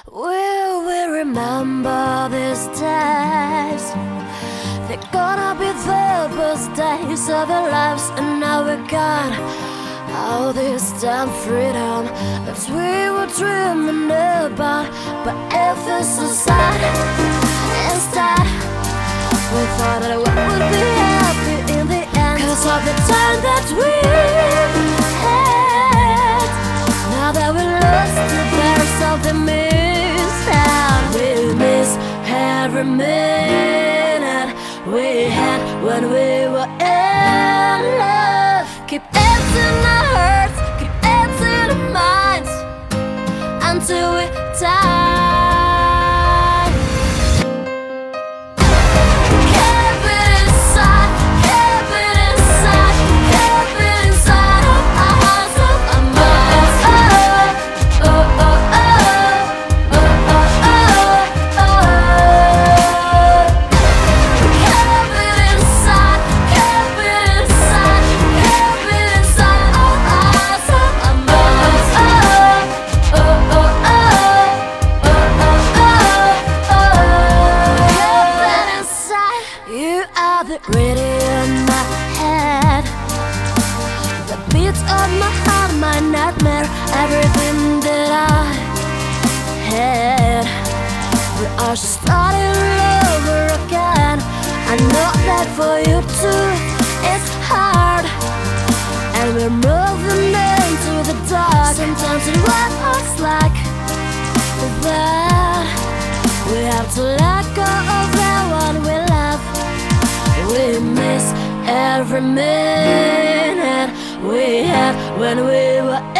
Will we remember these days? They're gonna be the best days of our lives. And now we got all this damn freedom that we were dreaming about. But if it's inside, instead, we thought that we would be happy in the end, 'cause of the time that we had. Now that we lost it, there's something missed out. We miss every minute we had when we were in love. Keep it in our hearts, keep it in our minds until we die. The radio in my head, the beats of my heart, my nightmare, everything that I had. We are starting all over again. I know that for you too it's hard, and we're moving into the dark. Sometimes it looks like that we have to let go of that one we love. We miss every minute we had when we were